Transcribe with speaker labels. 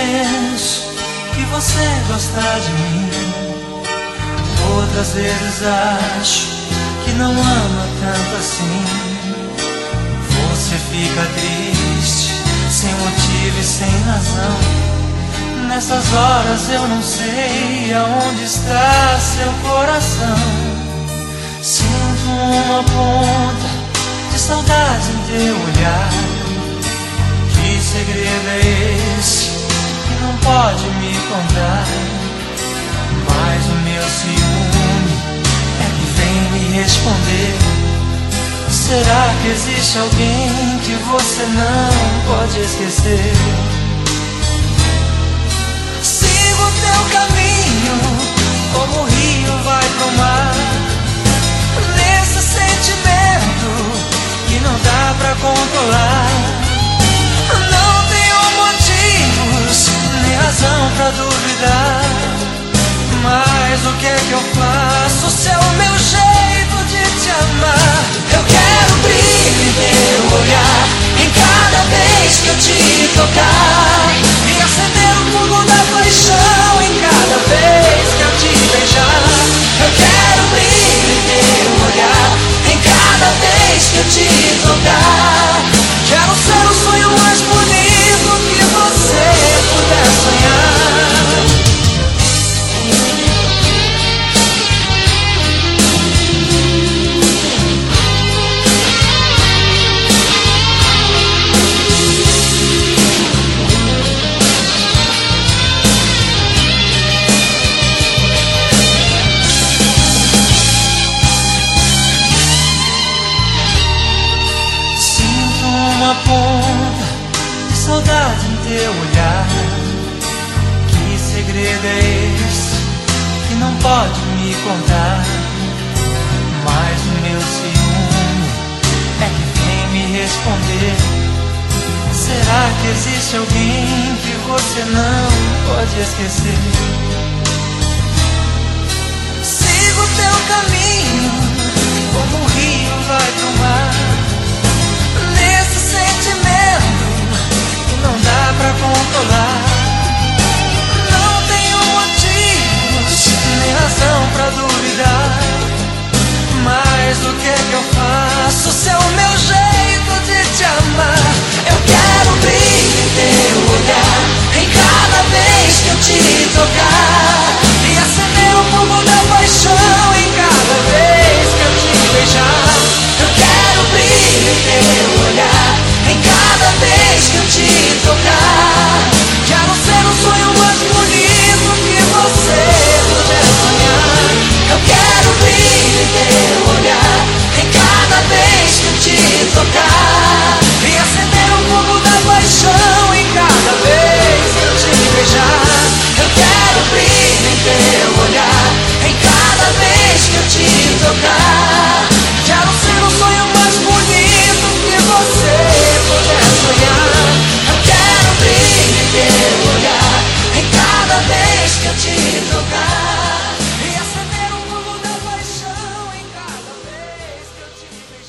Speaker 1: penso que você gosta de mim. Outras vezes acho que não ama tanto assim. Você fica triste, sem motivo e sem razão. Nessas horas eu não sei aonde está seu coração. Sinto uma ponta de saudade em teu olhar. Que segredo é esse que não pode me contar? Mas o meu ciúme é que vem me responder. Será que existe alguém que você não pode esquecer? Siga o teu caminho, como o rio vai pro mar. Nesse sentimento que não dá pra controlar. Não tenho motivos, nem razão pra duvidar. Mas o que é que eu faço se é o meu jeito de te amar? Eu quero brilho em teu olhar, em cada vez que eu te tocar, e acender o fogo da paixão em cada vez que eu te beijar. Eu quero brilho em teu olhar, em cada vez que eu te tocar. Quero ser o sonho mais bonito que você puder sonhar. Uma ponta de saudade em teu olhar. Que segredo é esse que não pode me contar? Mas o meu ciúme é que vem me responder. Será que existe alguém que você não pode esquecer? Siga o teu caminho, como o rio vai pro mar. Nesse sentimento que não dá pra controlar. Não tenho motivos, nem razão pra duvidar. Mas o que é que eu faço se é o meu jeito de te amar? Eu quero brilho em teu olhar, em cada vez que eu te tocar, e acender o fogo da paixão em cada vez que eu te beijar. Eu quero brilho em teu olhar, em cada vez que eu te tocar. Quero ser o sonho mais bonito que você puder sonhar. Eu quero brilho em teu olhar, em cada vez que eu te tocar, e acender o fogo da paixão em cada vez que eu te beijar. Eu quero brilho em teu olhar, em cada vez que eu te tocar.